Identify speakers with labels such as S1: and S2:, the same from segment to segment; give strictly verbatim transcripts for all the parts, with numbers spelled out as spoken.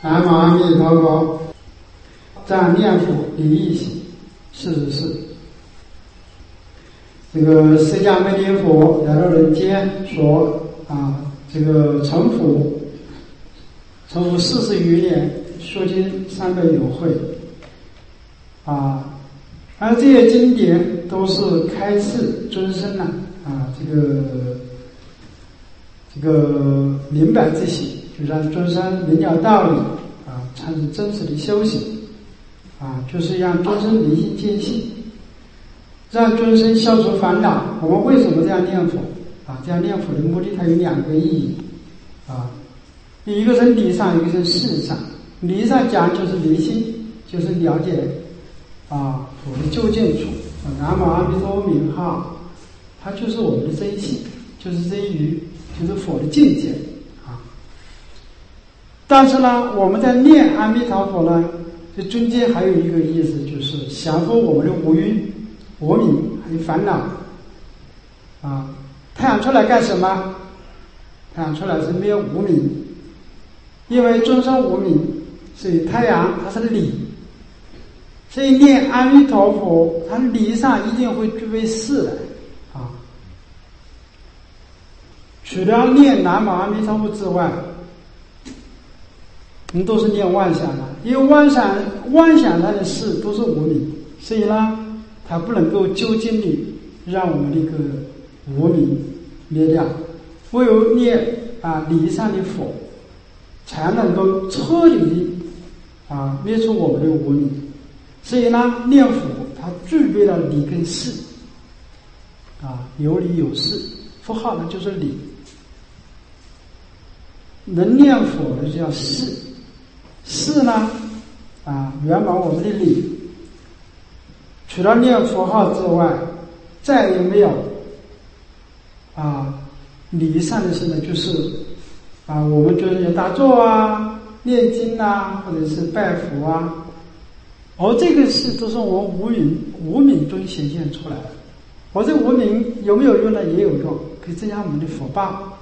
S1: 南无阿弥陀佛。赞念佛离异行四十四。这个释迦牟尼佛来到人间，说啊，这个成佛，成佛四十余年，说经三百有会啊，而这些经典都是开示尊生呢啊，这个这个明白这些，就让尊生明了道理啊，才是真实的修行啊，就是让尊生明心见性，让尊生消除烦恼。我们为什么这样念佛啊？这样念佛的目的它有两个意义啊，一个是理上，一个是事上。理上讲就是明心，就是了解啊佛的究竟处。南无阿弥陀佛名号，它就是我们的真心，就是真语，就是佛的境界啊。但是呢，我们在念阿弥陀佛呢，这中间还有一个意思，就是降服我们的无欲、无明还有烦恼啊。太阳出来干什么？太阳出来是灭无明，因为众生无明，所以太阳它是理，所以念阿弥陀佛，它理上一定会具备事来啊。除了念南无阿弥陀佛之外，我们都是念妄想的，因为妄想妄想它的事都是无明，所以呢，它不能够究竟的让我们那个无明灭掉。唯有念啊理上的佛，才能够彻底的啊灭除我们的无明。所以呢，念佛它具备了理跟事啊，有理有事，佛号呢就是理，能念佛的叫事，事呢啊圆满我们的理。除了念佛号之外，再也没有啊理上的事呢，就是啊我们就是要打坐啊、念经啊，或者是拜佛啊。而这个事都是我们无明无明中显现出来的。而这无明有没有用呢？也有用，可以增加我们的福报，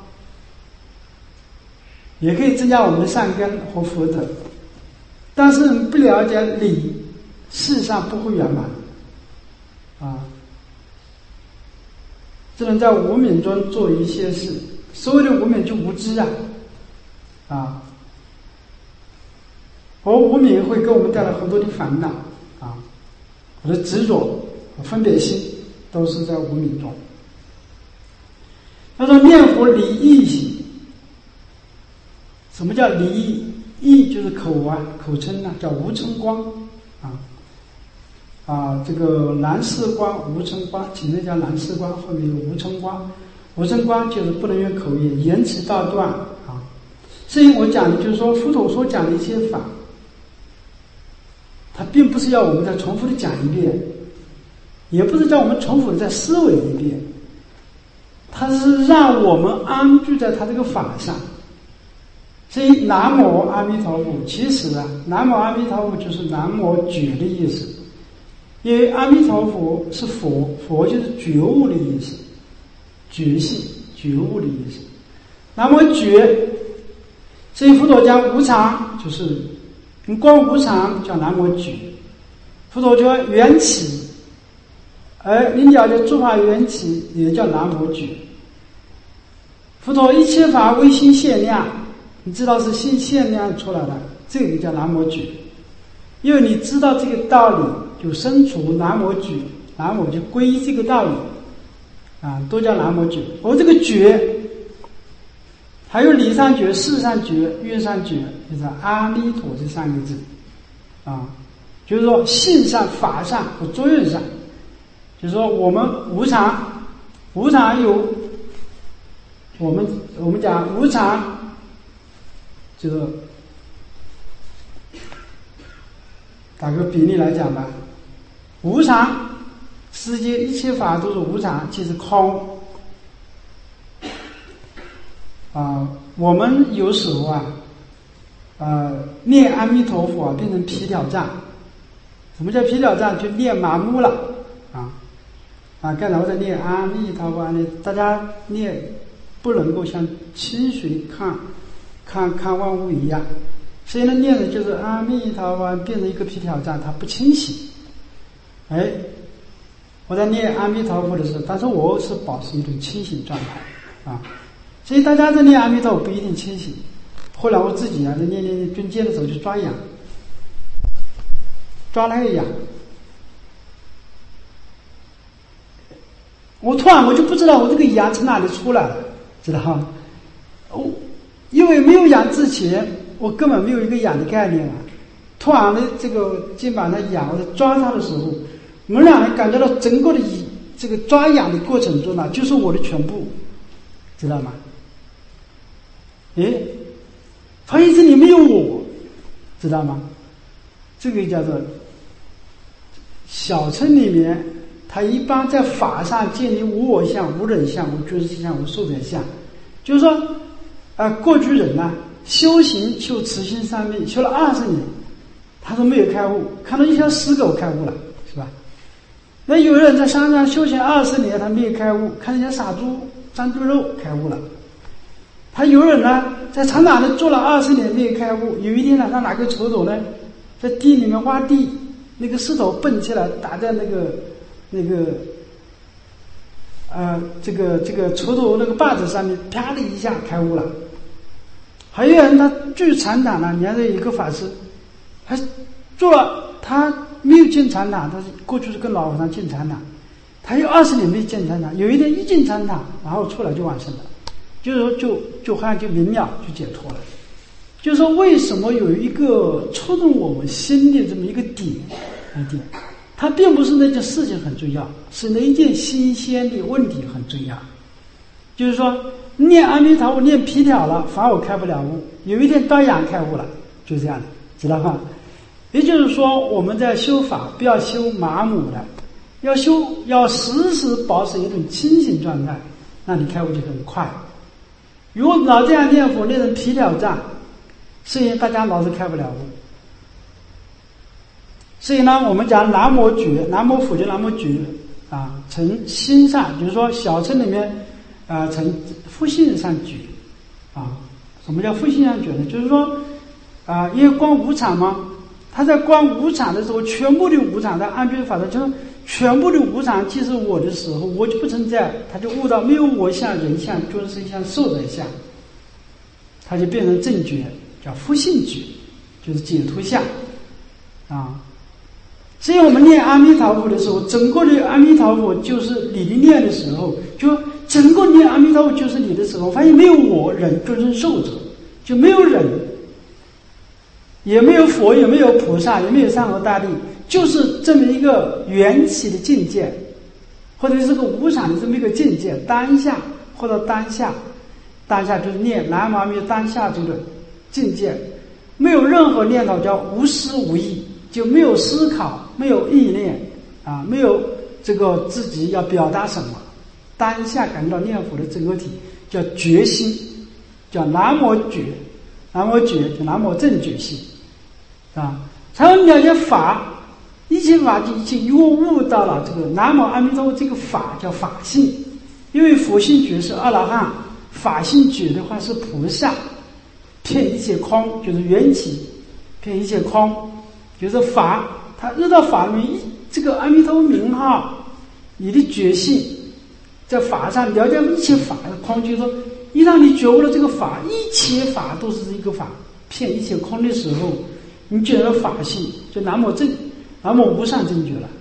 S1: 也可以增加我们的善根和福德。但是不了解理，事实上不会圆满啊，只能在无明中做一些事。所谓的无明就无知啊啊。而无明会给我们带来很多的烦恼啊，我的执着和分别心都是在无明中。他说念佛离异行，什么叫离异？异就是口啊，口称啊，叫无称光啊啊，这个蓝色光、无称光，前面叫蓝色光，后面有无称光。无称光就是不能用口言，言辞道断啊。所以我讲的就是说，佛陀所讲的一些法，他并不是要我们再重复的讲一遍，也不是叫我们重复的再思维一遍，他是让我们安居在他这个法上。所以南无阿弥陀佛，其实啊，南无阿弥陀佛就是南无觉的意思，因为阿弥陀佛是佛，佛就是觉悟的意思，觉性觉悟的意思。南无觉，所以佛陀讲无常，就是你光无常叫南无觉。佛陀叫缘起，而你了解诸法缘起也叫南无觉。佛陀一切法唯心限量，你知道是心限量出来的，这个叫南无觉。因为你知道这个道理，就生出南无觉，南无就归依这个道理啊，都叫南无觉。而这个觉还有理上觉、事上觉、愿上觉，就是阿弥陀这三个字啊，就是说性上、法上和作用上，就是说我们无常，无常有我们我们讲无常，就是打个比例来讲吧，无常，世界一切法都是无常，即是空。啊，我们有时候啊，呃，念阿弥陀佛啊，变成皮条障。什么叫皮条障？就念麻木了啊啊！刚才我在念阿弥陀佛，大家念不能够像清水看看看万物一样， 所以呢，念的就是阿弥陀佛变成一个皮条状，它不清醒。哎，我在念阿弥陀佛的时候，但是我是保持一种清醒状态啊。所以大家在念阿弥陀佛不一定清醒。后来我自己啊，在念念军阶的时候就抓痒，抓那个痒，我突然我就不知道我这个痒从哪里出来了，知道吗？我因为没有痒之前，我根本没有一个痒的概念啊。突然的这个肩膀上痒，我在抓它的时候，我们两人感觉到整个的这个抓痒的过程中呢，就是我的全部，知道吗？诶，发现这里没有我，知道吗？这个叫做小乘里面，它一般在法上建立无我相、无人相、无觉知相、无受者相，就是说，啊、呃，过去人呐、啊，修行修慈心三昧，修了二十年，他都没有开悟，看到一条死狗开悟了，是吧？那有人在山上修行二十年，他没有开悟，看见杀猪、张猪肉开悟了。他有人呢，在长岛呢做了二十年没有开悟，有一天呢，他拿个锄头呢，在地里面挖地，那个石头蹦起来打在那个那个呃这个这个锄头那个把子上面，啪的一下开悟了。还有人他住禅堂呢，你看这一个法师，还做了他没有进禅堂，他是过去是跟老和尚进禅堂，他有二十年没进禅堂，有一天一进禅堂，然后出来就往生了。就是说就就好像就明了就解脱了。就是说为什么有一个触动我们心的这么一个点一点，它并不是那件事情很重要，是那一件新鲜的问题很重要。就是说念阿弥陀佛念皮条了，反而开不了悟，有一天当然开悟了，就是这样的，知道吧？也就是说我们在修法不要修麻木的，要修要时时保持一种清醒状态，那你开悟就很快。如果老这样念佛念成皮条状，所以大家老是开不了悟。所以呢，我们讲南无觉，南无佛觉，南无觉啊，从心上，就是说小乘里面啊，从复性上觉啊。什么叫复性上觉呢？就是说啊，因为观无常嘛，他在观无常的时候，全部的无常在安居法上，就是全部的无常即是我的时候，我就不存在，他就悟到没有我相、人相、觉知相、受者相，他就变成正觉，叫复性觉，就是解脱相啊。所以我们念阿弥陀佛的时候，整个的阿弥陀佛就是你的念的时候，就整个念阿弥陀佛就是你的时候，发现没有我、人、觉知、受者，就没有人，也没有佛，也没有菩萨，也没有山河大地，就是这么一个缘起的境界，或者是个无常的这么一个境界，当下或者当下，当下就是念南无阿弥陀当下这个境界，没有任何念头，叫无思无意，就没有思考，没有意念啊，没有这个自己要表达什么，当下感到念佛的整个体叫觉心，叫南无觉，南无觉就南无正觉心啊，才能了解法。一切法就一切又悟到了这个南无阿弥陀佛这个法叫法性，因为佛性觉是阿罗汉，法性觉的话是菩萨，遍一切空就是缘起，遍一切空就是法，他遇到法里面一这个阿弥陀佛名号，你的觉性在法上了解一切法的空，就是说一让你觉悟了这个法，一切法都是一个法，遍一切空的时候，你觉得法性就南无正南无无上正觉了。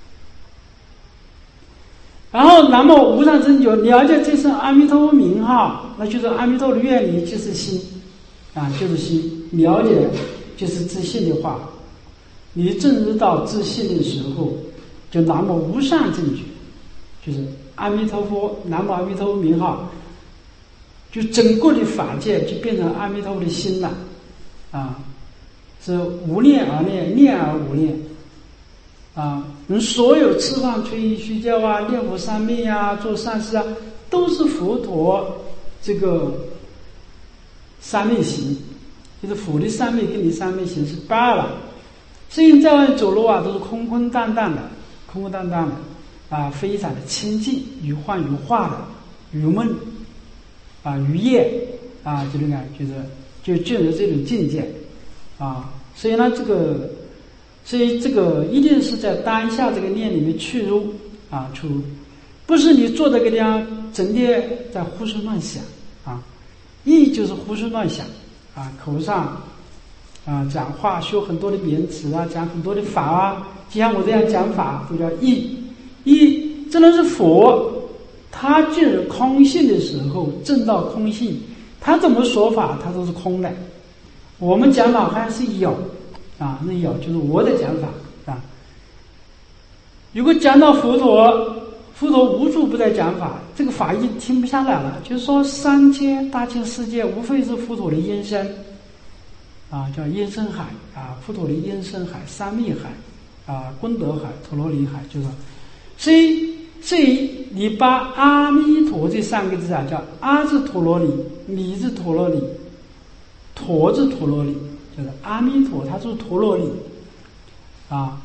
S1: 然后南无无上正觉了解这声阿弥陀佛名号，那就是阿弥陀的愿力就是心啊，就是心，了解就是自信的话，你正知道自信的时候，就南无无上正觉，就是阿弥陀佛南无阿弥陀佛名号，就整个的法界就变成阿弥陀佛的心了啊，是无念而念，念而无念啊，你所有吃饭、吹衣、睡觉啊、念佛三昧啊、做善事啊，都是佛陀这个三昧行，就是佛的三昧跟你三昧行是罢了。所以在外走路啊，都是空空荡荡的，空空荡荡的啊，非常的清净，如幻如化的，如梦啊，如夜啊，就那个就是就进入这种境界啊，所以呢，这个，所以这个一定是在当下这个念里面去入啊出入，不是你坐在这个地方整天在胡思乱想啊，意就是胡思乱想啊，口上啊讲话修很多的名词啊，讲很多的法啊，就像我这样讲法都叫意。意真的是佛，他就是空性的时候证到空性，他怎么说法他都是空的。我们讲法还是有啊，那有就是我的讲法啊。如果讲到佛陀，佛陀无处不在讲法，这个法已经停不下来了。就是说三千大千世界无非是佛陀的音声啊，叫音声海啊，佛陀的音声海、三密海啊、功德海、陀罗尼海，就是所以所以你把阿弥陀这三个字啊，叫阿字陀罗尼，弥字陀罗尼，陀字陀罗尼，就是阿弥陀，它就是陀罗尼啊。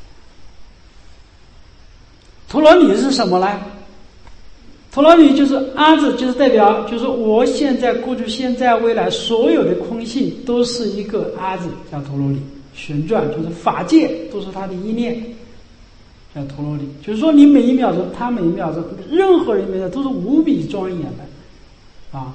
S1: 陀罗尼是什么呢？陀罗尼就是阿字，就是代表，就是我现在、过去、现在、未来所有的空性都是一个阿字，叫陀罗尼。旋转就是法界都是它的一念，叫陀罗尼。就是说你每一秒钟，他每一秒钟，任何人每秒都是无比庄严的啊，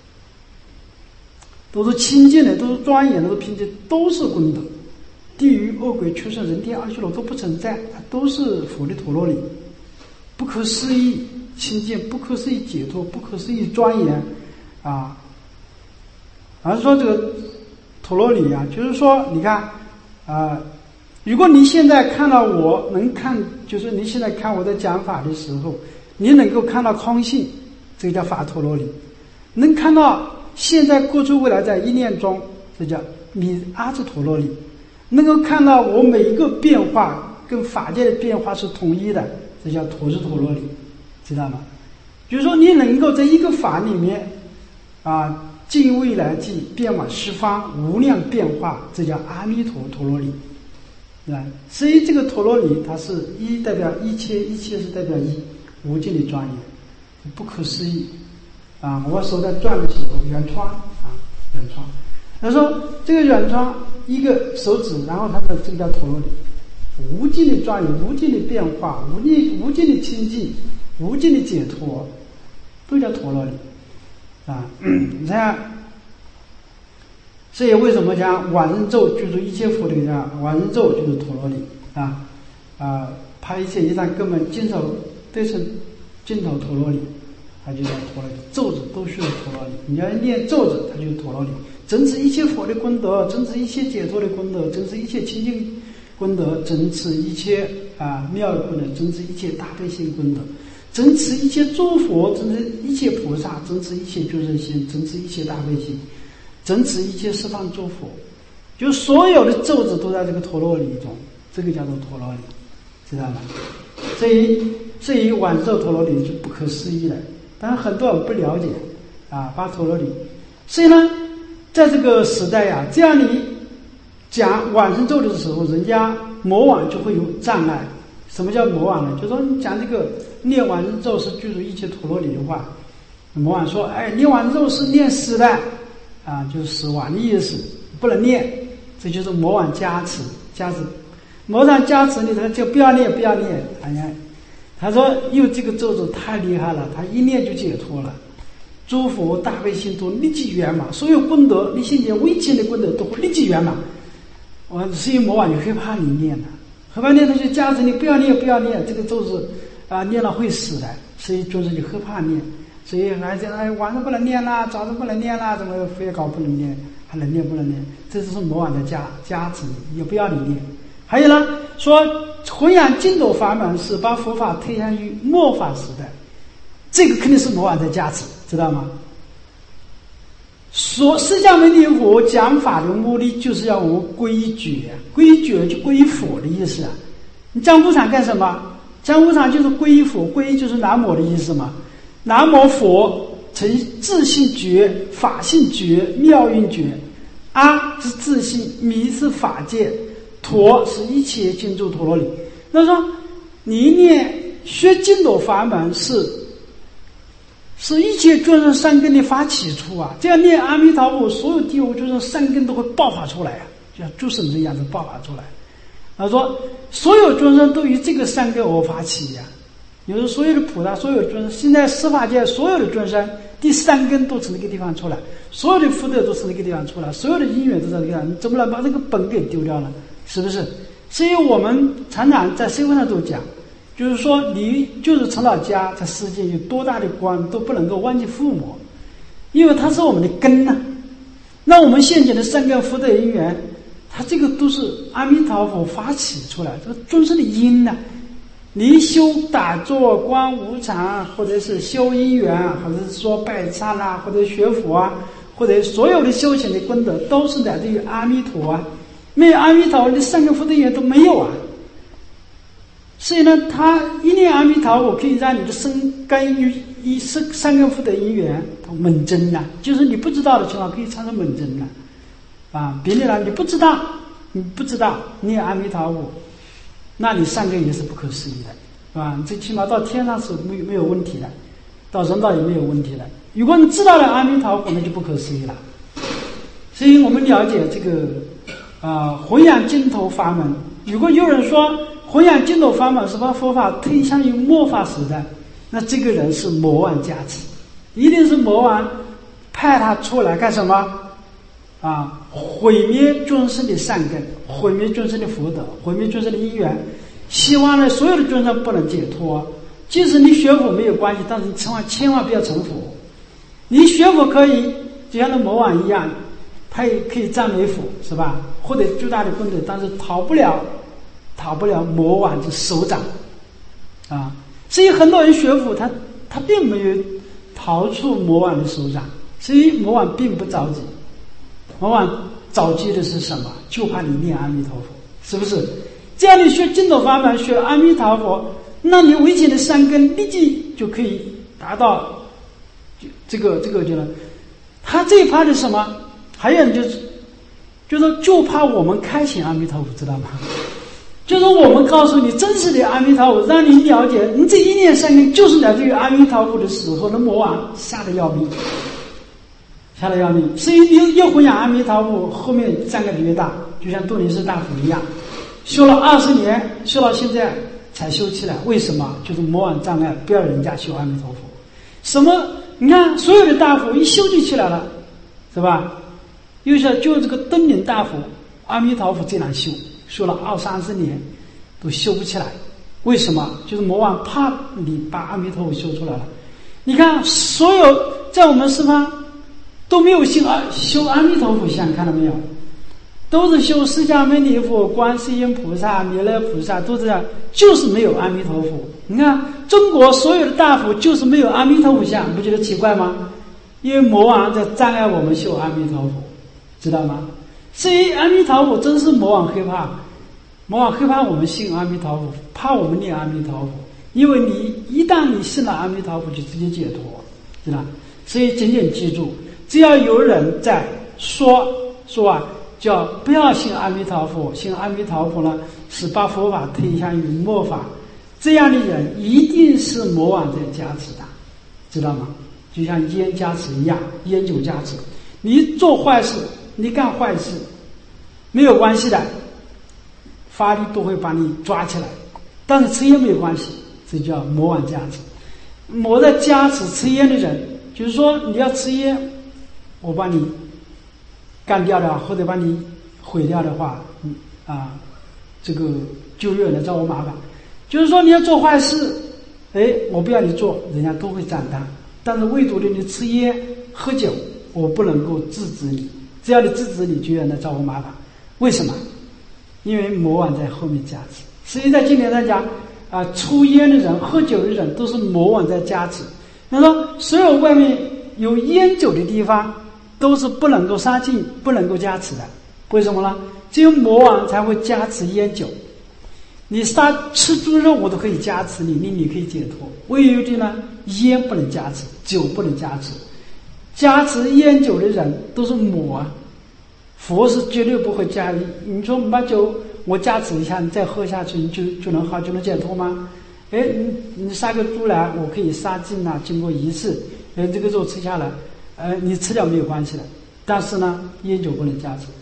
S1: 都是清净的，都是庄严的，都是平静，都是功德。地狱、恶鬼、畜生、人天、阿修罗都不存在，都是佛的陀罗尼。不可思议清净，不可思议解脱，不可思议庄严啊！而是说这个陀罗尼啊，就是说你看啊，如果你现在看到我能看，就是你现在看我在讲法的时候，你能够看到空性，这个叫法陀罗尼；能看到现在、过去、未来在一念中，这叫弥阿字陀罗尼；能够看到我每一个变化跟法界的变化是统一的，这叫陀字陀罗尼，知道吗？就是说你能够在一个法里面啊，尽未来际，遍往十方，无量变化，这叫阿弥陀陀罗尼，对吧？所以这个陀罗尼它是一代表一切，一切是代表一，无尽的庄严，不可思议啊！我手在转的时候，圆窗啊，圆窗。他说这个圆窗一个手指，然后它的这个叫陀罗尼，无尽的庄严，无尽的变化，无尽无尽的清净，无尽的解脱，都叫陀罗尼啊。你看，所以为什么讲往生咒居住一切佛的讲往生咒就是陀罗尼啊啊，拍一切一切根本尽头都是尽头陀罗尼，它就叫陀罗尼。咒子都是陀罗尼，你要念咒子，它就是陀罗尼。整持一切佛的功德，整持一切解脱的功德，整持一切清净功德，整持一切啊妙的功德，整持一切大悲心功德，整持一切诸佛，整持一切菩萨，整持一切救生心，整持一切大悲心，整持一切十方诸佛，就所有的咒子都在这个陀罗尼中，这个叫做陀罗尼，知道吗？所以所以往生陀罗尼是不可思议的，但是很多人不了解啊，把陀罗尼，所以呢，在这个时代呀、啊，这样你讲往生咒的时候，人家魔王就会有障碍。什么叫魔王呢？就是说你讲这个念往生咒是具足一切陀罗尼的话，魔王说：“哎，念往生咒是念死的啊，就是死亡的意思，不能念。”这就是魔王加持，加持，魔王加持你，他就不要念，不要念。哎呀，他说因为这个咒子太厉害了，他一念就解脱了。诸佛大悲心都立即圆满，所有功德，你现前微轻的功德都会立即圆满。我所以魔王就害怕你念的，害怕念他就加持你，不要念，不要念，这个咒子啊念了会死的，所以就是就害怕念，所以还讲哎晚上不能念啦，早上不能念啦，怎么非要搞不能念，还能念不能念？这就是魔王的加加持，也不要你念。还有呢，说弘扬净土法门是把佛法推向于末法时代，这个肯定是魔王的加持，知道吗？说释迦牟尼佛讲法的目的就是要我们归觉，归觉就归佛的意思啊。你讲无常干什么？讲无常就是归佛，归就是南无的意思嘛。南无佛成自性觉，法性觉，妙运觉。阿是自性，弥是法界，陀是一切净土陀罗尼。那说你念学净土法门是是一切众生善根的发起处啊！这样念阿弥陀佛，所有地狱众生善根都会爆发出来啊！ 就像诸神一样的爆发出来。他说所有众生都以这个善根而发起呀、啊，有时所有的菩萨，所有的众生，现在十法界所有的众生第三根都从那个地方出来，所有的福德都从那个地方出来，所有的因缘都在那个地方，你怎么能把这个本给丢掉了？是不是？所以我们常常在社会上都讲，就是说你就是成了家，在世界有多大的光都不能够忘记父母，因为它是我们的根呐、啊。那我们现前的三根福德因缘，它这个都是阿弥陀佛发起出来，这个众生的因呢、啊。你修打坐、观无常，或者是修因缘，或者是说拜忏啊，或者学佛啊，或者所有的修行的功德，都是来自于阿弥陀啊。没有阿弥陀，你三个福德因缘都没有啊。所以呢，他一念阿弥陀佛可以让你的生根于一生三根福德因缘猛增呐、啊，就是你不知道的情况可以产生猛增呐、啊。啊，别的人你不知道，你不知道念阿弥陀佛。那你善根也是不可思议的，是吧？最起码到天上是没没有问题的，到人道也没有问题的。如果你知道了阿弥陀佛，那就不可思议了。所以我们了解这个啊、呃、弘扬净土法门。如果有人说弘扬净土法门是把佛法推向于末法时代，那这个人是魔王加持，一定是魔王派他出来干什么？啊，毁灭众生的善根，毁灭众生的福德，毁灭众生的因缘，希望呢所有的众生不能解脱。即使你学佛没有关系，但是你千万千万不要成佛。你学佛可以就像那魔王一样，他也可以赞美佛，是吧？获得巨大的功德，但是逃不了逃不了魔王的手掌啊。所以很多人学佛，他他并没有逃出魔王的手掌，所以魔王并不着急。魔王着急的是什么？就怕你念阿弥陀佛，是不是？这样你学净土法门，学阿弥陀佛，那你危险的三根立即就可以达到这个这个就能。他最怕的是什么？还有就是就是就怕我们开显阿弥陀佛，知道吗？就是我们告诉你真实的阿弥陀佛，让你了解你这一念三根就是来自于阿弥陀佛的时候，那魔王吓得要命。吓得要命，所以你越弘扬阿弥陀佛，后面三个越大，就像杜林斯大佛一样，修了二十年，修到现在才修起来。为什么？就是魔王障碍，不要人家修阿弥陀佛。什么？你看所有的大佛一修就起来了，是吧？又是就这个敦宁大佛，阿弥陀佛最难修，修了二三十年都修不起来。为什么？就是魔王怕你把阿弥陀佛修出来了。你看所有在我们十方都没有修阿修阿弥陀佛像，看到没有？都是修释迦牟尼佛、观世音菩萨、弥勒菩萨，都是这样，就是没有阿弥陀佛。你看中国所有的大佛就是没有阿弥陀佛像，不觉得奇怪吗？因为魔王在障碍我们修阿弥陀佛，知道吗？所以阿弥陀佛真是魔王害怕，魔王害怕我们信阿弥陀佛，怕我们念阿弥陀佛，因为你一旦你信了阿弥陀佛，就直接解脱，知道？所以紧紧记住。只要有人在说说啊，叫不要信阿弥陀佛，信阿弥陀佛呢是把佛法推向于末法，这样的人一定是魔王在加持的，知道吗？就像烟加持一样，烟酒加持。你做坏事，你干坏事，没有关系的，法律都会把你抓起来，但是吃烟没有关系，这叫魔王加持。魔在加持吃烟的人，就是说你要吃烟，我把你干掉了，或者把你毁掉的话，嗯啊，这个就有人找我麻烦。就是说你要做坏事，哎，我不要你做，人家都会赞叹。但是唯独的你吃烟喝酒，我不能够制止你，只要你制止你，就有人来找我麻烦。为什么？因为魔王在后面加持。所以在经典上讲啊，抽烟的人、喝酒的人都是魔王在加持。他说所有外面有烟酒的地方都是不能够杀禁、不能够加持的。为什么呢？只有魔王才会加持烟酒。你杀吃猪肉我都可以加持你，你你可以解脱。唯有的呢，烟不能加持，酒不能加持。加持烟酒的人都是魔啊，佛是绝对不会加。你说把酒我加持一下，你再喝下去，你就就能好，就能解脱吗？哎，你你杀个猪来，我可以杀禁啊，经过仪式，呃，这个肉吃下来，呃，你吃掉没有关系的。但是呢，烟酒不能加持。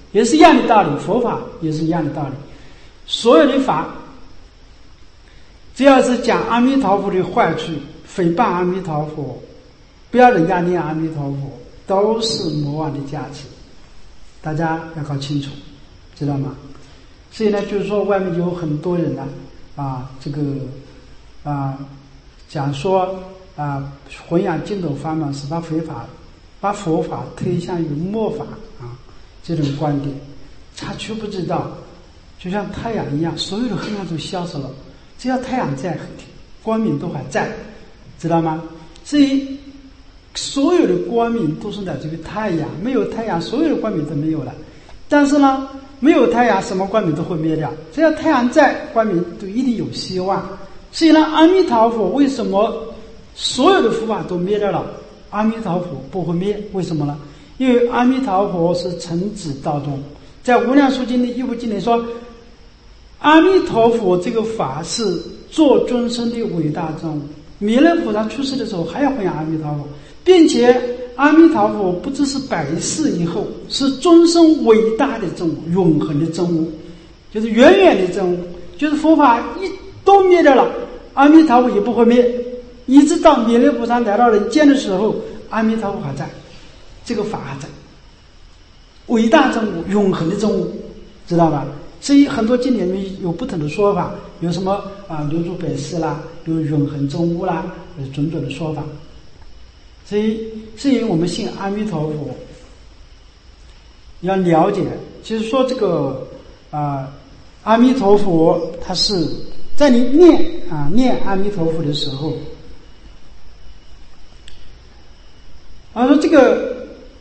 S1: 也是一样的道理，佛法也是一样的道理。所有的法，只要是讲阿弥陀佛的坏处，诽谤阿弥陀佛，不要人家念阿弥陀佛，都是魔王的加持，大家要搞清楚，知道吗？所以呢，就是说外面有很多人呢，啊，这个啊，讲说啊，弘扬净土法门是把非法，把佛法推向于末法啊，这种观点，他却不知道，就像太阳一样，所有的黑暗都消失了，只要太阳在，光明都还在，知道吗？所以所有的光明都是来自于太阳，没有太阳，所有的光明都没有了。但是呢，没有太阳，什么光明都会灭掉。只要太阳在，光明都一定有希望。所以呢，阿弥陀佛为什么所有的佛法都灭掉了，阿弥陀佛不会灭？为什么呢？因为阿弥陀佛是诚旨道中，在无量寿经的一部经里说，阿弥陀佛这个法是做众生的伟大众物。弥勒菩萨出世的时候还要弘扬阿弥陀佛，并且阿弥陀佛不只是百世以后，是终生伟大的真物，永恒的真物，就是远远的真物，就是佛法一都灭掉了，阿弥陀佛也不会灭，一直到弥勒菩萨来到人间的时候，阿弥陀佛还在，这个法还在，伟大真物，永恒的真物，知道吧？所以很多经典里面有不同的说法，有什么啊留住百世啦，有永恒真物啦，有种种的说法。所以，所以我们信阿弥陀佛，要了解，就是说这个啊，阿弥陀佛，它是在你念啊念阿弥陀佛的时候，啊说这个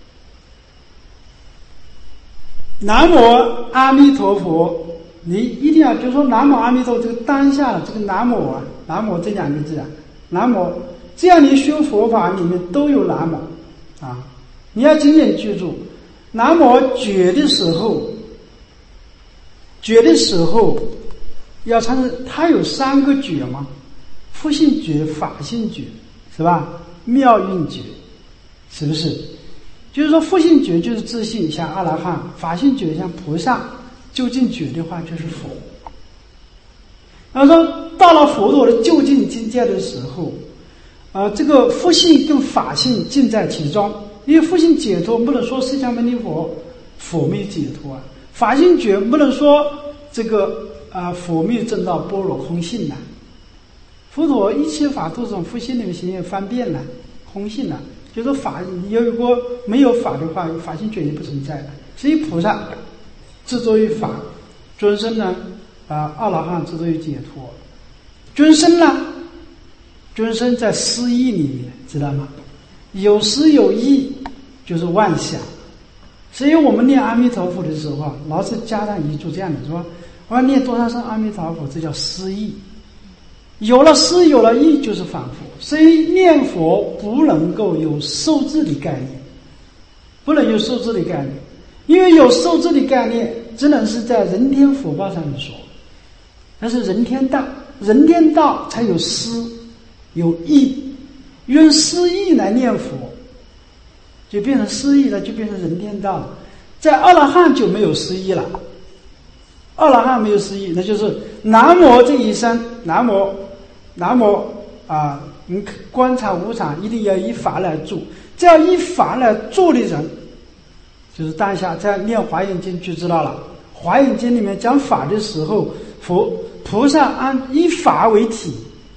S1: 南无阿弥陀佛，你一定要就是说南无阿弥陀佛这个当下的这个南无啊，南无这两个字啊，南无。只要你修佛法里面都有南无啊，你要紧紧记住，南无觉的时候，觉的时候要参照，它有三个觉嘛，佛性觉、法性觉，是吧？妙运觉，是不是？就是说佛性觉就是自信，像阿罗汉；法性觉像菩萨；究竟觉的话就是佛。然后说到了佛陀的究竟境界的时候，啊、呃，这个佛性跟法性尽在其中。因为佛性解脱不能说释迦牟尼佛佛没解脱啊，法性觉不能说这个啊、呃、佛没证到般若空性呢、啊。佛陀一切法都是从佛性里面显现方便了，空性了。就说法，如果没有法的话，法性觉也不存在了。所以菩萨执着于法，众生呢啊阿罗汉执着于解脱，众生呢。众生在思意里面，知道吗？有思有意就是妄想。所以我们念阿弥陀佛的时候啊，老师加上一注这样的说，我要念多少声阿弥陀佛，这叫思意。有了思有了意就是反复。所以念佛不能够有受制的概念，不能有受制的概念，因为有受制的概念只能是在人天福报上面说，那是人天道，人天道才有思有意，用思意来念佛，就变成思意了，就变成人天道了。在阿罗汉就没有思意了，阿罗汉没有思意，那就是南无这一声，南无南无啊，你观察无常一定要依法来做，只要依法来做的人，就是当下在念华严经就知道了。华严经里面讲法的时候，佛菩萨按依法为体。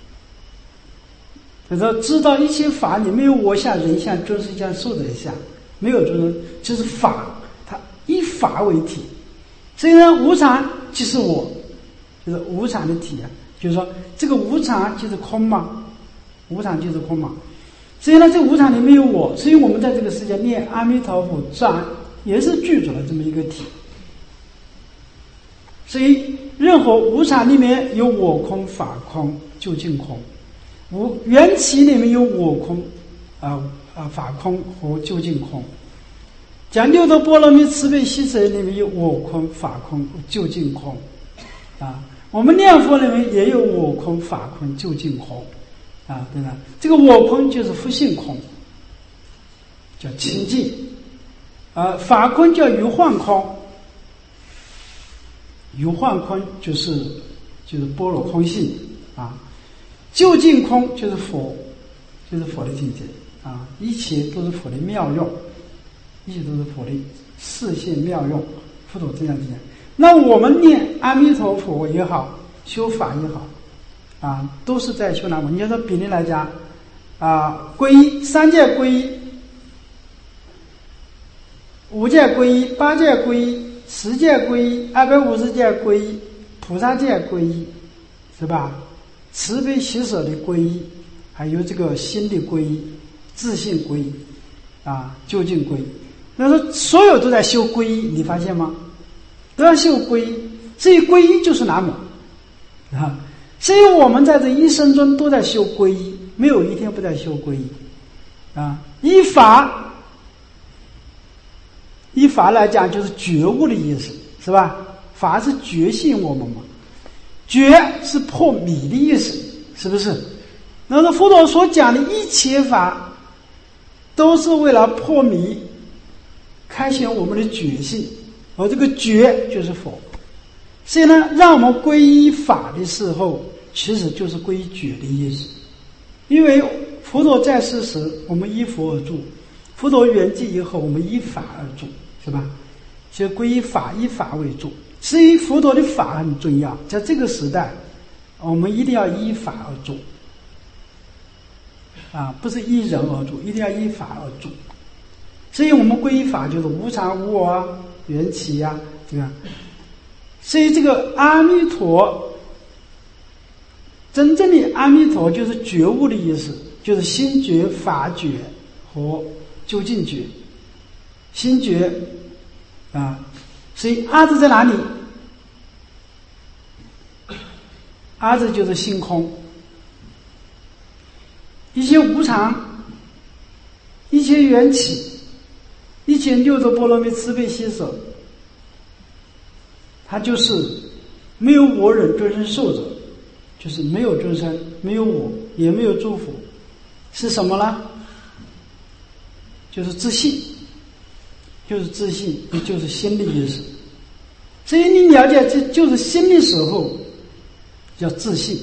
S1: 他说知道一切法里没有我相、人相、众生相、寿者相，没有众生，就是法，它以法为体。所以呢，无常即是我，就是无常的体啊。就是说这个无常就是空嘛，无常就是空嘛。所以呢，这无常里没有我，所以我们在这个世界念阿弥陀佛传也是具足了这么一个体。所以任何无常里面有我空、法空、究竟空。无缘起里面有我空，啊、呃、啊法空和究竟空。讲六度波罗蜜慈悲喜舍里面有我空、法空、究竟空，啊，我们念佛里面也有我空、法空、究竟空，啊，对吧？这个我空就是佛性空，叫清净，啊，法空叫余幻空， 有幻空就是就是般若空性啊，究竟空就是佛，就是佛的境界啊，一切都是佛的妙用，一切都是佛的示现妙用，佛陀这样讲。那我们念阿弥陀佛也好，修法也好啊，都是在修南无。你就说比例来讲啊，皈依三界皈依，五界皈依，八界皈依，十界皈依，二百五十界皈依，菩萨界皈依，是吧？慈悲喜舍的皈依，还有这个心的皈依，自信皈依啊，究竟皈依。那说所有都在修皈依，你发现吗？都要修皈依，所以皈依就是南无啊。所以我们在这一生中都在修皈依，没有一天不在修皈依啊。依法，依法来讲就是觉悟的意思，是吧？法是觉醒我们嘛，觉是破迷的意思，是不是？那么佛陀所讲的一切法，都是为了破迷，开显我们的觉性，而这个觉就是佛。所以呢，让我们皈依法的时候，其实就是皈依觉的意思。因为佛陀在世时，我们依佛而住；佛陀圆寂以后，我们依法而住，是吧？所以皈依法，依法为主。所以佛陀的法很重要，在这个时代，我们一定要依法而住，啊，不是依人而住，一定要依法而住。所以我们皈依法就是无常无我啊，缘起啊，这个。所以这个阿弥陀，真正的阿弥陀就是觉悟的意思，就是心觉、法觉和究竟觉。心觉啊，所以阿字在哪里？阿字就是心空，一切无常，一切缘起，一切六度波罗蜜慈悲喜舍，它就是没有我忍众生寿者，就是没有众生，没有我，也没有诸佛，是什么呢？就是自信，就是自信，也就是心的意思。所以你了解这就是心的时候，叫自信。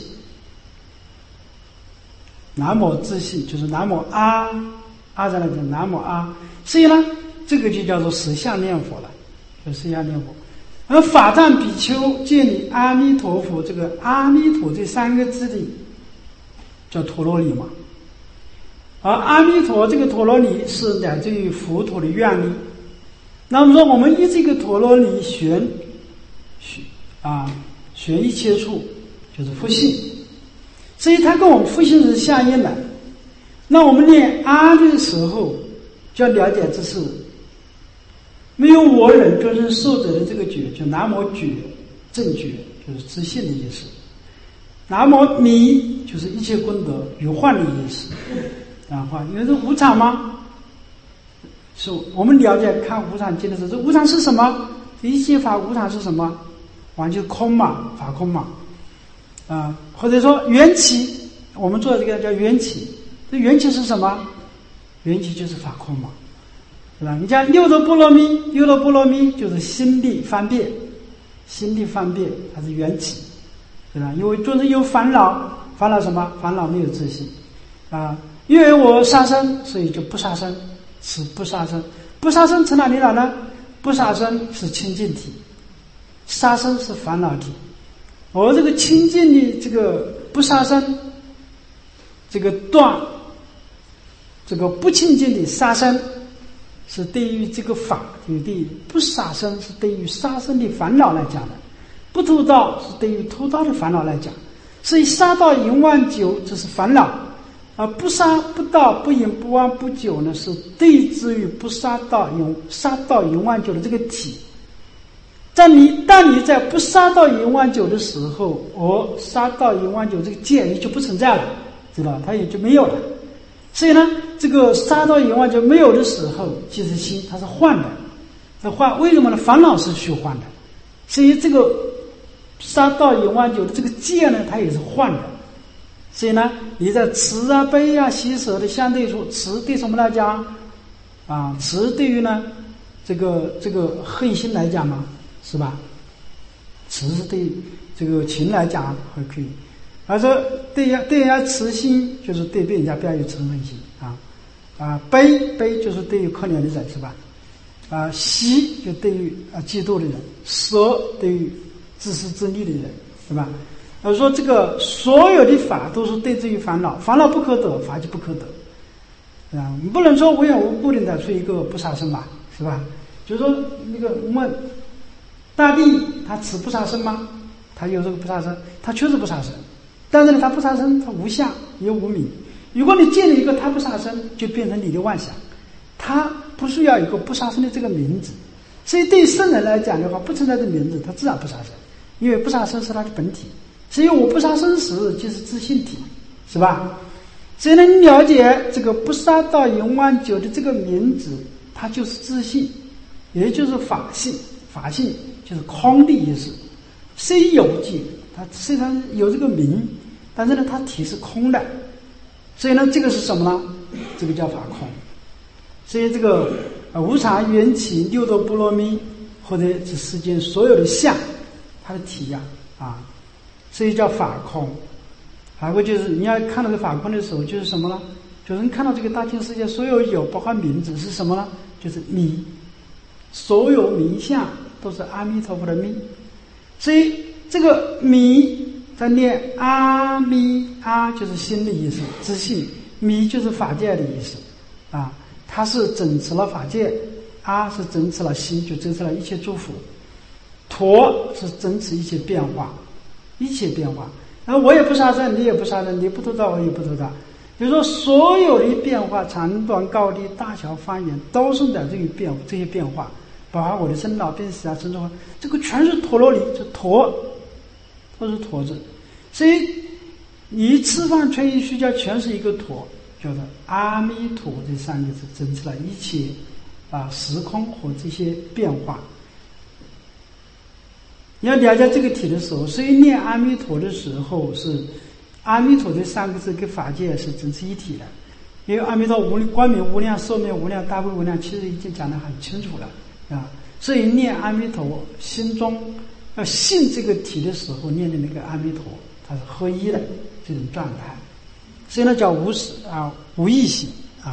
S1: 南无自信就是南无阿，阿在那边南无阿，所以呢，这个就叫做实相念佛了，叫实相念佛。而法藏比丘建立阿弥陀佛，这个阿弥陀这三个字的叫陀罗尼嘛。而阿弥陀这个陀罗尼是来自于佛陀的愿力。那么说我们以这个陀罗尼旋旋啊旋一切处，就是佛性，所以它跟我们佛性是相应的。那我们念阿的时候，就要了解这是没有我忍众生寿者的这个觉，就南无觉正觉，就是自信的意思。南无弥就是一切功德有幻的意思。然后因为是无常吗？是我们了解看无常经的时候，这无常是什么？一切法无常是什么？完全空嘛，法空嘛，啊、呃，或者说缘起，我们做的这个叫缘起，这缘起是什么？缘起就是法空嘛，是吧？你像六度波罗蜜，六度波罗蜜就是心地方便，心地方便它是缘起，对吧？因为众生有烦恼，烦恼什么？烦恼没有自信啊。因为我杀生，所以就不杀生，是不杀生。不杀生从哪里来呢？不杀生是清净体，杀生是烦恼体。而这个清净的这个不杀生，这个断这个不清净的杀生，是对于这个法，对于不杀生是对于杀生的烦恼来讲的，不偷盗是对于偷盗的烦恼来讲。所以杀盗淫妄酒这是烦恼。而不杀不盗不淫不妄不酒呢，是对治于不杀盗淫杀盗淫妄酒的这个体。在你当你在不杀盗淫妄酒的时候，而杀盗淫妄酒这个戒也就不存在了，知道它也就没有了。所以呢，这个杀盗淫妄酒没有的时候，其实心它是幻的，这幻为什么呢？烦恼是虚幻的，所以这个杀盗淫妄酒的这个戒呢，它也是幻的。所以呢，你在慈啊悲啊喜舍的相对处，慈对什么来讲啊？慈对于呢这个这个恨心来讲嘛，是吧？ 慈是对这个情来讲还可以，而说对人对人家慈心，就是对对人家不要有嗔恨心啊啊，悲悲就是对于可怜的人是吧？啊，喜就对于啊嫉妒的人，舍对于自私自利的人，对吧？而说这个所有的法都是对治于烦恼，烦恼不可得，法就不可得啊！你不能说无缘无故的得出一个不杀生吧，是吧？就是说那个问大地，他此不杀生吗？他有这个不杀生，他确实不杀生，但是呢，他不杀生，他无相也无名。如果你建立一个他不杀生，就变成你的妄想，他不需要一个不杀生的这个名字。所以对圣人来讲的话，不存在的名字，他自然不杀生，因为不杀生是他的本体。所以我不杀生时就是自性体，是吧？所以呢，你了解这个不杀盗淫妄酒的这个名字，它就是自性，也就是法性。法性就是空的意思，虽有体，它虽然有这个名，但是呢，它体是空的。所以呢，这个是什么呢？这个叫法空。所以这个呃无常缘起六度波罗蜜，或者是世间所有的相，它的体呀啊。所以叫法空。还有就是你要看到这个法空的时候，就是什么呢？就是你看到这个大千世界所有有包括名字是什么呢？就是迷，所有名相都是阿弥陀佛的密。所以这个迷在念阿弥，阿就是心的意思，自信；弥就是法界的意思啊，它是整持了法界，阿是整持了心，就整持了一切诸佛，陀是整持一切变化。一切变化，然后我也不杀生，你也不杀生，你不偷盗，我也不偷盗。就是说，所有的变化，长短高低、大小方圆，都是在这个变这些变化，包括我的生老病死啊，生活，这个全是陀罗尼，就陀，都是陀字。所以你吃饭、穿衣、睡觉，全是一个陀，叫做阿弥陀这三个字，整治了一切啊时空和这些变化。你要了解这个体的时候，所以念阿弥陀的时候是阿弥陀这三个字跟法界是整是一体的，因为阿弥陀无光明无量、寿命无量、大悲无量，其实已经讲得很清楚了啊。所以念阿弥陀，心中要信这个体的时候，念的那个阿弥陀，它是合一的这种状态，所以呢叫无始啊无意识啊，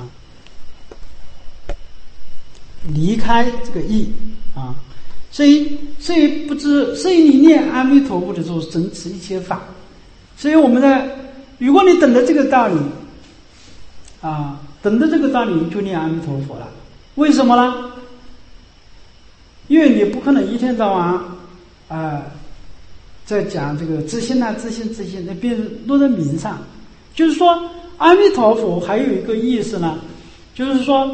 S1: 离开这个意啊。所以，所以不知，所以你念阿弥陀佛的时候，整持一切法。所以我们呢，如果你懂得这个道理，啊，懂得这个道理，你就念阿弥陀佛了。为什么呢？因为你不可能一天到晚啊，在讲这个自信啊、自信、自信，那变落在名上。就是说，阿弥陀佛还有一个意思呢，就是说，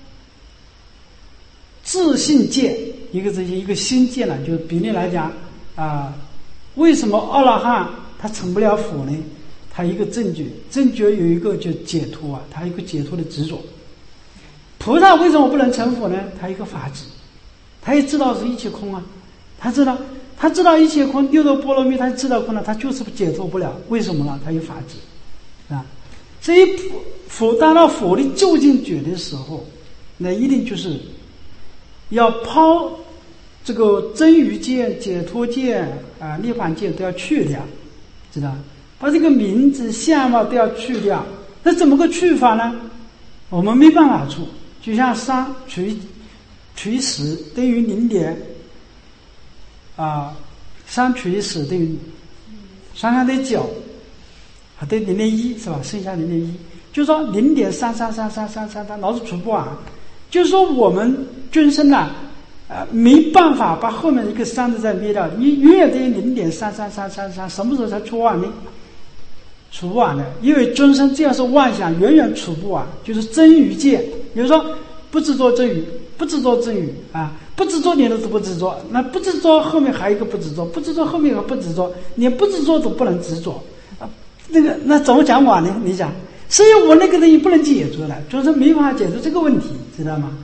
S1: 自信界。一个这些一个心界呢，就是比例来讲啊，为什么阿罗汉他成不了佛呢？他一个正觉，正觉有一个就解脱啊，他一个解脱的执着。菩萨为什么不能成佛呢？他一个法执，他也知道是一切空啊，他知道他知道一切空，六度波罗蜜他知道空了，他就是解脱不了。为什么呢？他有法执啊。所以佛达到佛的究竟觉的时候，那一定就是要抛这个真如界、解脱界啊、涅槃界都要去掉，知道？把这个名字、相貌都要去掉。那怎么个去法呢？我们没办法处。就像三除以除以十等于零点啊，三除以十等于三三等于九，啊，等于零点一是吧？剩下零点一，就是说零点三三三三三三，它老是除不完。就是说我们均生呢，呃，没办法把后面一个三字再灭掉，你永远等于零点三三三三三，什么时候才除完呢？除不完的，因为均生这样是妄想，远远除不完。就是真如界，比如说不执着真如，不执着真如啊，不执着你都不执着，那不执着后面还有一个不执着，不执着后面还不执着，连不执着都不能执着啊，那个那怎么讲完呢？你讲。所以我那个东西不能解决了，就是没办法解决这个问题，知道吗？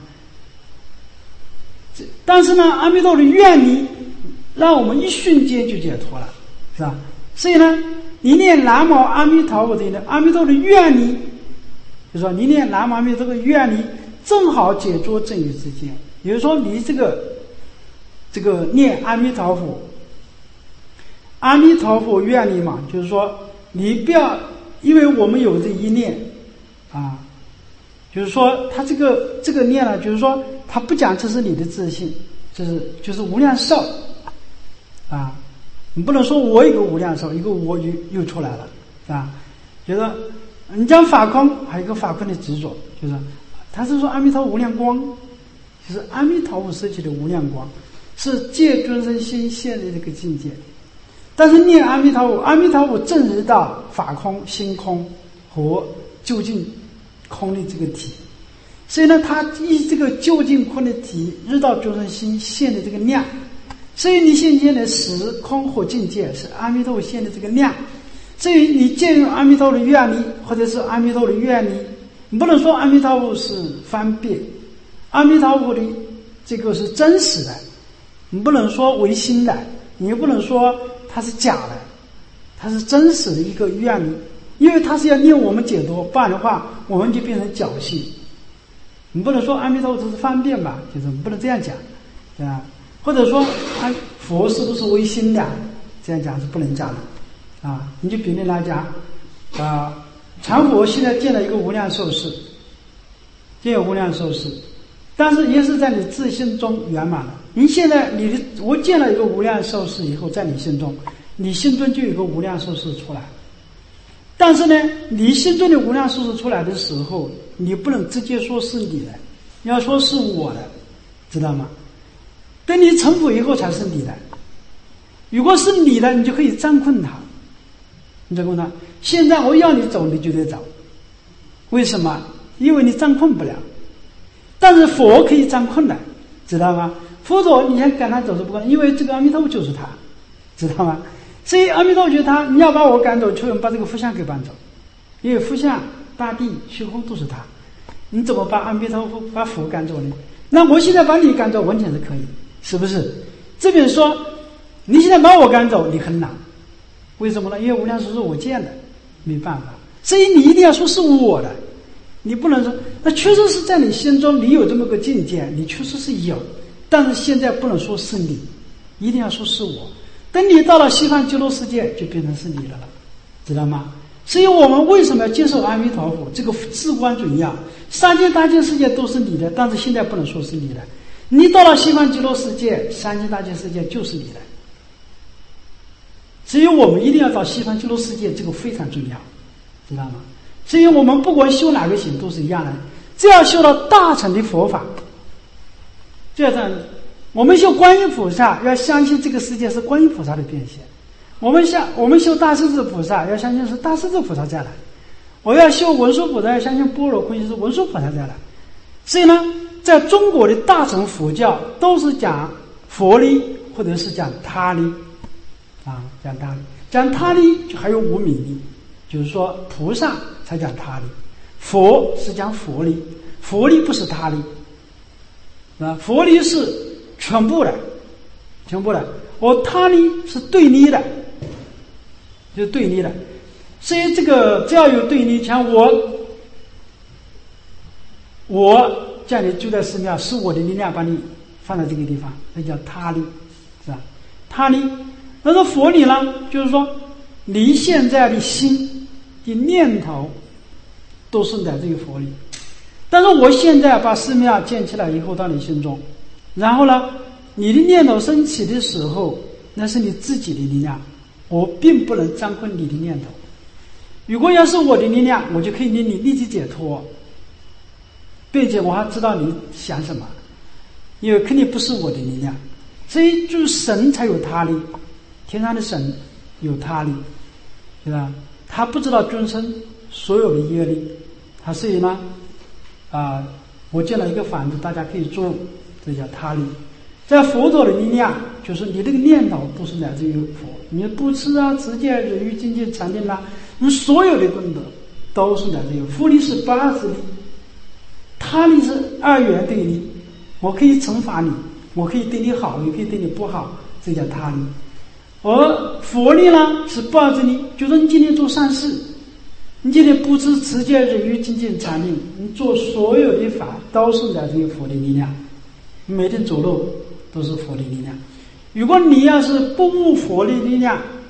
S1: 但是呢，阿弥陀的愿力让我们一瞬间就解脱了，是吧？所以呢，你念南无阿弥陀佛的呢，阿弥陀的愿力，就是说你念南无阿弥陀佛的愿力，正好解脱正与之间。也就是说，你这个这个念阿弥陀佛阿弥陀佛愿力嘛，就是说你不要，因为我们有这一念啊，就是说他这个这个念呢，就是说他不讲这是你的自信，就是就是无量寿啊，你不能说我有个无量寿，一个我又又出来了啊，觉得你讲法空，还有一个法空的执着，就是他是说阿弥陀无量光，就是阿弥陀佛升起的无量光，是借众生心现的这个境界。但是念阿弥陀佛，阿弥陀佛证实到法空、心空和究竟空的这个体，所以呢，他依这个究竟空的体，日到众生心现的这个量，所以你现前的时空和境界是阿弥陀佛现的这个量。至于你借用阿弥陀佛的愿力，或者是阿弥陀佛的愿力，你不能说阿弥陀佛是方便，阿弥陀佛的这个是真实的，你不能说唯心的，你也不能说它是假的，它是真实的一个愿力，因为它是要令我们解脱，不然的话我们就变成侥幸。你不能说阿弥陀佛只是方便吧，就是你不能这样讲，对吧？或者说啊，佛是不是唯心的，这样讲是不能讲的。啊，你就比例来讲，啊，禅佛现在建了一个无量寿事，建有无量寿事，但是也是在你自心中圆满了。你现在你的我建了一个无量寿事以后，在你心中，你心中就有一个无量寿事出来。但是呢，你心中的无量寿事出来的时候，你不能直接说是你的，你要说是我的，知道吗？等你成佛以后才是你的。如果是你的，你就可以占困它。你这个呢？现在我要你走，你就得走。为什么？因为你占困不了。但是佛可以占困的，知道吗？佛陀你想赶他走是不可能，因为这个阿弥陀佛就是他，知道吗？所以阿弥陀佛就是他，你要把我赶走，就用把这个佛像给搬走，因为佛像、大地、虚空都是他。你怎么把阿弥陀佛、把佛赶走呢？那我现在把你赶走，完全是可以，是不是？这边说你现在把我赶走，你很难。为什么呢？因为无量寿是我建的，没办法。所以你一定要说是我的，你不能说那确实是在你心中你有这么个境界，你确实是有，但是现在不能说是你，一定要说是我。等你到了西方极乐世界，就变成是你的了，知道吗？所以我们为什么要接受阿弥陀佛这个至关重要？三界大千世界都是你的，但是现在不能说是你的。你到了西方极乐世界，三界大千世界就是你的。所以我们一定要到西方极乐世界，这个非常重要，知道吗？所以我们不管修哪个行都是一样的，只要修到大乘的佛法，这样我们修观音菩萨要相信这个世界是观音菩萨的变现，我们像我们修大势至菩萨要相信是大势至菩萨再来，我要修文殊菩萨要相信般若空性是文殊菩萨再来。所以呢，在中国的大乘佛教都是讲佛力或者是讲他力啊，讲他力，讲他力就还有无名力，就是说菩萨才讲他力，佛是讲佛力，佛力不是他力啊，佛力是全部的，全部的，而他力是对立的，就是对立的。所以这个只要有对立，像我，我叫你住在寺庙，是我的力量把你放在这个地方，这叫他力，是吧？他力。那说佛理呢，就是说你现在的心的念头都是在这个佛理，但是我现在把寺庙建起来以后到你心中，然后呢，你的念头升起的时候，那是你自己的力量，我并不能掌控你的念头。如果要是我的力量，我就可以令你立即解脱，并且我还知道你想什么，因为肯定不是我的力量。所以就是神才有他力，天上的神有他力，对吧？他不知道众生所有的业力，他所以呢，啊、呃，我建了一个房子，大家可以住，这叫他力。在佛陀的力量，就是你这个念头都是来自于佛，你布施啊、持戒、忍辱、精进、禅定啦，你所有的功德都是来自于佛力，是八十力，他力是二元对立，我可以惩罚你，我可以对你好，也可以对你不好，这叫他力。而佛力呢是八十力，就是你今天做善事，你今天布施、持戒、忍辱、精进、禅定，你做所有的法都是来自于佛的力量，你每天走路都是佛的力量。如果你要是不悟佛的力量，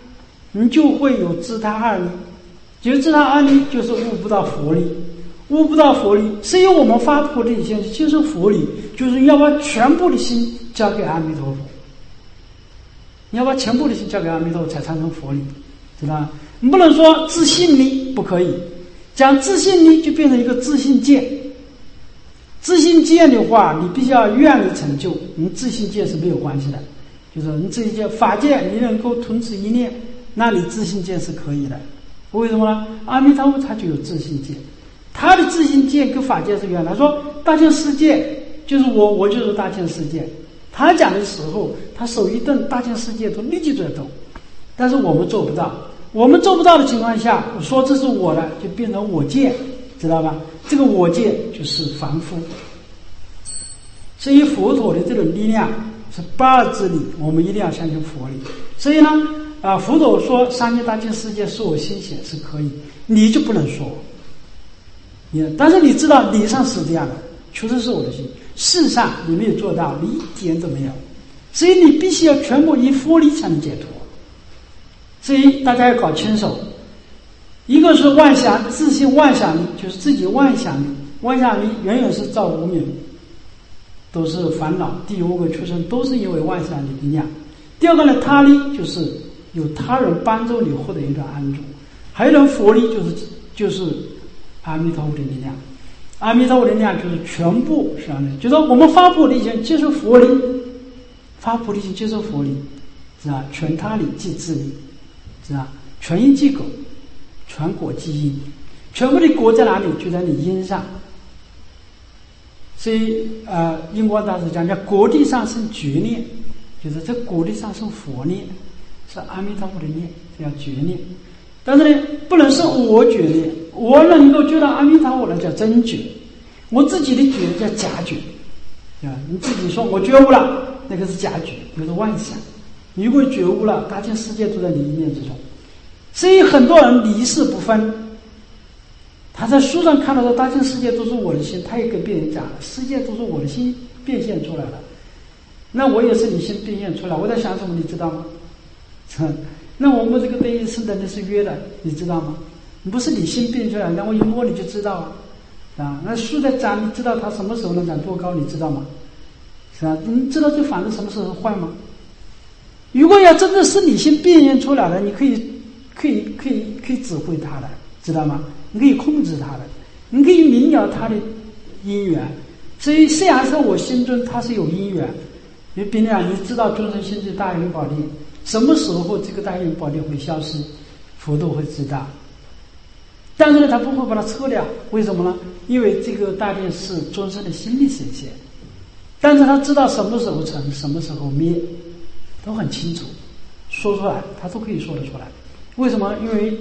S1: 你就会有自他二力。就是自他二力，就是悟不到佛力，悟不到佛力。所以我们发菩提心接受佛理，就是要把全部的心交给阿弥陀佛。你要把全部的心交给阿弥陀佛，才产生佛理，知道吗？你不能说自信力，不可以。讲自信力就变成一个自信见。自信见的话，你必须要愿力成就，你自信见是没有关系的。就是你自信见法界，你能够吞此一念，那你自信见是可以的。为什么呢？阿弥陀佛他就有自信见，他的自信见跟法界是一样的。他说大千世界就是我，我就是大千世界。他讲的时候，他手一动，大千世界都立即在动。但是我们做不到，我们做不到的情况下，我说这是我的，就变成我见，知道吧？这个我见就是凡夫。所以佛陀的这种力量是不二之理，我们一定要相信佛理。所以呢，啊，佛陀说三界大千世界是我心显是可以，你就不能说。你但是你知道理上是这样的，确实是我的心，事上你没有做到，你一点都没有。所以你必须要全部以佛理才能解脱。所以大家要搞清楚，一个是妄想自信妄想力，就是自己妄想力，妄想力远远是造无明，都是烦恼，第五个出生都是因为妄想力力量。第二个呢，他力就是有他人帮助你获得一个安住，还有一种佛力就是就是阿弥陀佛的力量。阿弥陀佛的力量就是全部是这样的，就是说我们发菩提心接受佛力，发菩提心接受佛力，是吧？全他力即自力，是吧？全因即果，全果即因，全部的果在哪里？就在你因上。所以呃，印光大师讲叫果地上生觉念，就是这果地上生佛念，是阿弥陀佛的念，这叫觉念。但是呢，不能是我觉念，我能够觉到阿弥陀佛的叫真觉，我自己的觉叫假觉，对吧？你自己说我觉悟了，那个是假觉，那个是妄想。你如果觉悟了，大千世界都在你一念之中。所以很多人离世不分，他在书上看到的大千世界都是我的心，他也跟别人讲了，世界都是我的心变现出来了。那我也是你心变现出来，我在想什么你知道吗？那我们这个对应是的，那是约的，你知道吗？不是你心变出来，那我一摸你就知道啊。啊，那树在长，你知道它什么时候能长多高，你知道吗？是吧？你知道这房子什么时候坏吗？如果要真的是你心变现出来的，你可以可以可以可以指挥它的，知道吗？你可以控制它的，你可以明了它的因缘。所以虽然说我心中它是有因缘，你比如讲，你知道众生心之大愿宝力，什么时候这个大愿宝力会消失，佛都会知道。但是呢，他不会把它撤掉，为什么呢？因为这个大愿是众生的心理显现，但是他知道什么时候成，什么时候灭，都很清楚，说出来他都可以说得出来。为什么？因为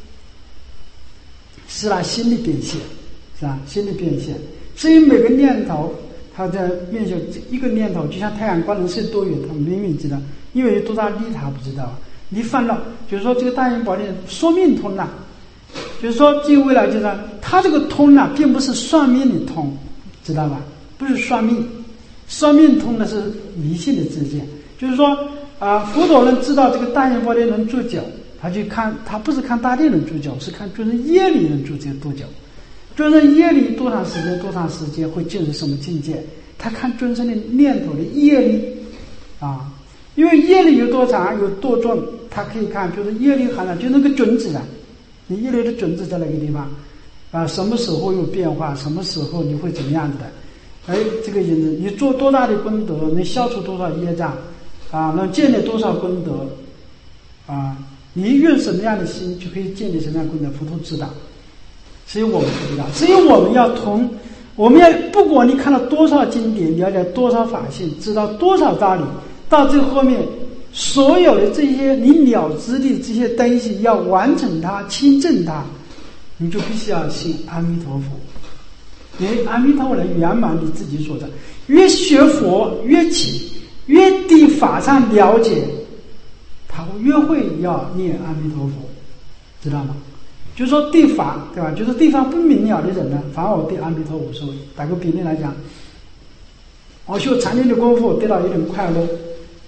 S1: 是他心理变现，是吧？心理变现，所以每个念头它在面向一个念头，就像太阳光能射多远，他明明知道，因为有多大力他不知道。你犯了，就是说这个大愿宝殿说命通了，就是说这个未来就是他这个通了，并不是算命的通，知道吧？不是算命，算命通的是迷信的知见。就是说啊、呃，佛陀能知道这个大愿宝殿能住久，他去看，他不是看大殿能住久，是看众生业力能住这多久。众生业力多长时间，多长时间会进入什么境界？他看众生的念头的业力啊，因为业力有多长有多重，他可以看，就是业力含量，就那个种子啊，你业力的种子在哪个地方啊？什么时候有变化？什么时候你会怎么样子的？哎，这个因子，你做多大的功德，能消除多少业障啊？能建立多少功德啊？你用什么样的心，就可以建立什么样的功德，佛都知道。所以我们不知道，所以我们要同，我们要不管你看了多少经典，了解多少法性，知道多少道理，到最后面，所有的这些你了知的这些东西，要完成它、亲证它，你就必须要信阿弥陀佛。因为阿弥陀佛来圆满你自己所在，越学佛越起，越对法上了解，他越会要念阿弥陀佛，知道吗？就是说对法，对吧？就是对方不明了的人呢，反而我对阿弥陀无所谓。打个比例来讲，我修禅定的功夫得到一点快乐，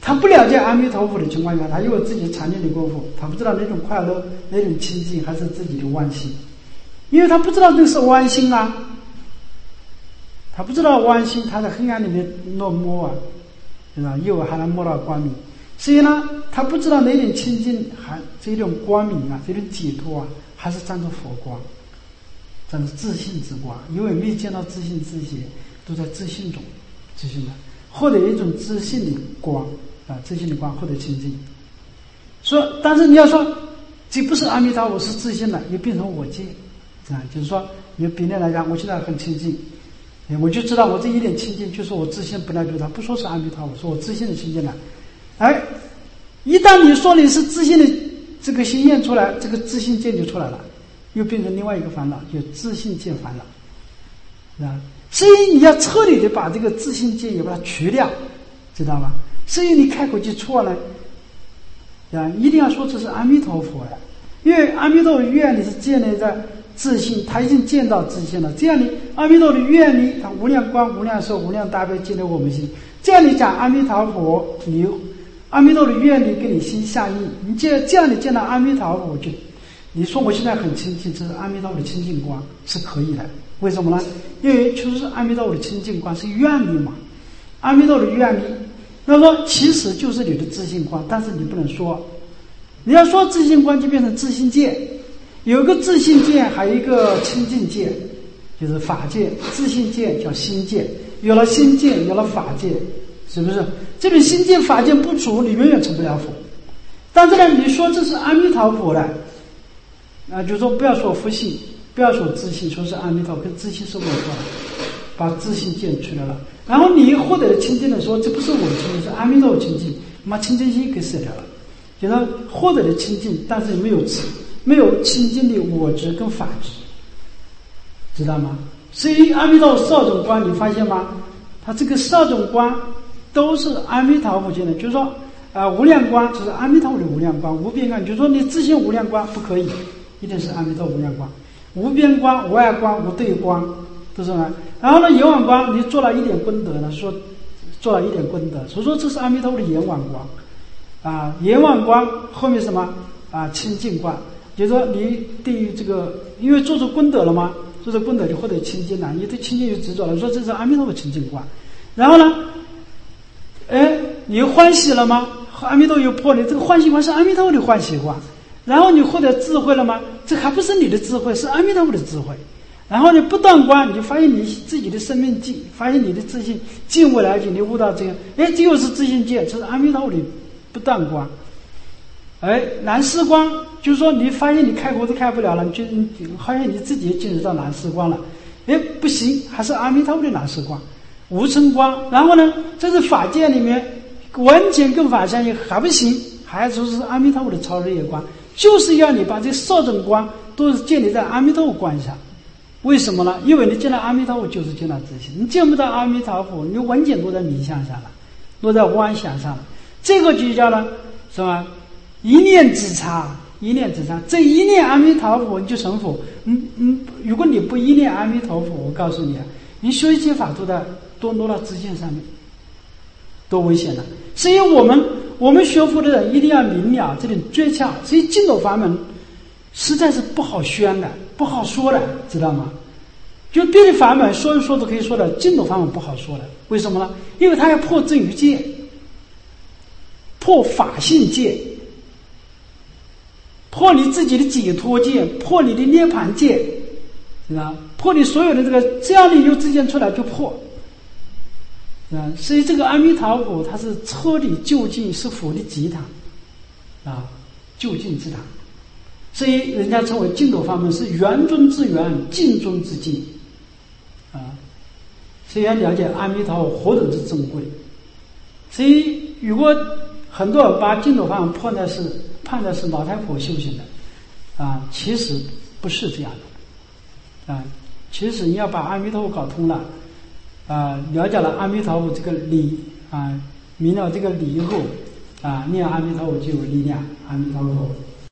S1: 他不了解阿弥陀佛的情况下，他有自己禅定的功夫，他不知道那种快乐、那种清净还是自己的妄心，因为他不知道这是妄心啊，他不知道妄心，他在黑暗里面落寞啊，对吧？又还能摸到光明，所以呢，他不知道那种清净还这种光明啊，这种解脱啊，还是沾着佛光，沾着自信之光，因为没见到自信自觉，都在自信中，自信的获得一种自信的光啊，自信的光获得清净。说，但是你要说这不是阿弥陀佛，是自信的，又变成我见，啊，就是说，你别人来讲，我现在很清净。我就知道我这一点清净，就是我自信不来对他，不说是阿弥陀佛，说我自信的清净了。哎，一旦你说你是自信的这个心念出来，这个自信见就出来了，又变成另外一个烦恼，就自信见烦恼，啊，所以你要彻底的把这个自信见也把它去掉，知道吗？所以你开口就错了，啊，一定要说这是阿弥陀佛呀，因为阿弥陀佛愿力是建立在自信，他已经见到自信了。这样你阿弥陀的愿力，他无量光、无量寿、无量大悲建立我们心。这样你讲阿弥陀佛，你阿弥陀的愿力跟你心相应，你这这样你见到阿弥陀佛，就你说我现在很清净，这是阿弥陀佛的清净光是可以的。为什么呢？因为就是阿弥陀佛的清净光是愿力嘛，阿弥陀的愿力，那么其实就是你的自信光，但是你不能说，你要说自信光就变成自信界。有个自信界，还有一个清净界，就是法界。自信界叫心界，有了心界，有了法界，是不是？这种心界法界不足，你永远成不了佛。但是呢，你说这是阿弥陀佛的，啊，就说不要说佛性，不要说自信，说是阿弥陀佛，跟自信是我说的，把自信界出来了。然后你获得了清净的时候，这不是我的清净，是阿弥陀佛清净，把清净心给舍掉了，就是获得了清净，但是没有自。没有清净的我执跟法执，知道吗？所以阿弥陀佛少种光，你发现吗？他这个少种光都是阿弥陀佛见的，就是说啊、呃，无量光就是阿弥陀佛的无量光，无边光就是说你自信无量光不可以，一定是阿弥陀佛无量光，无边光、无碍光、无对光，都是呢。然后呢，眼网光你做了一点功德呢，说做了一点功德，所以说这是阿弥陀佛的眼网光啊，眼网光后面什么啊？清净光。就是说你对于这个，因为做出功德了嘛，做出功德就获得清净了，你对清净有执着了，说这是阿弥陀佛清净光。然后呢，哎，你欢喜了吗？阿弥陀佛又破你，这个欢喜光是阿弥陀佛的欢喜光。然后你获得智慧了吗？这还不是你的智慧，是阿弥陀佛的智慧。然后你不断观，你就发现你自己的生命境，发现你的自信进未来境，你悟到这个，哎，这又是自信界，这是阿弥陀佛的不断观。哎，蓝丝光就是说，你发现你开口都开不了了，你就好像你自己进入到蓝丝光了。哎，不行，还是阿弥陀佛的蓝丝光，无尘光。然后呢，这是法界里面完全跟法相应，还不行，还说是阿弥陀佛的超日夜光，就是要你把这少种光都是建立在阿弥陀佛观上。为什么呢？因为你见到阿弥陀佛就是见到自信，你见不到阿弥陀佛，你完全落在冥想上了，落在妄想上了。这个就叫呢，是吧？一念之差，一念之差，这一念阿弥陀佛你就成佛。嗯嗯，如果你不一念阿弥陀佛，我告诉你啊，你修一切法都在都落到自信上面，多危险了。所以我们我们学佛的人一定要明了这种诀窍。所以净土法门实在是不好宣的，不好说的，知道吗？就别的法门说一说都可以说的，净土法门不好说的。为什么呢？因为它要破正语界，破法性界，破你自己的解脱界，破你的涅槃界，是吧？破你所有的这个，只要你有自见出来就破，啊，所以这个阿弥陀佛它是彻底究竟，是佛的极堂，啊，究竟之堂。所以人家称为净土法门是圆中之圆，净中之净，啊，所以要了解阿弥陀佛何等之珍贵。所以如果很多人把净土法门判的是判的是老太婆修行的，啊，其实不是这样的，啊，其实你要把阿弥陀佛搞通了，啊，了解了阿弥陀佛这个理，啊，明了这个理以后，啊，念阿弥陀佛就有力量，阿弥陀佛。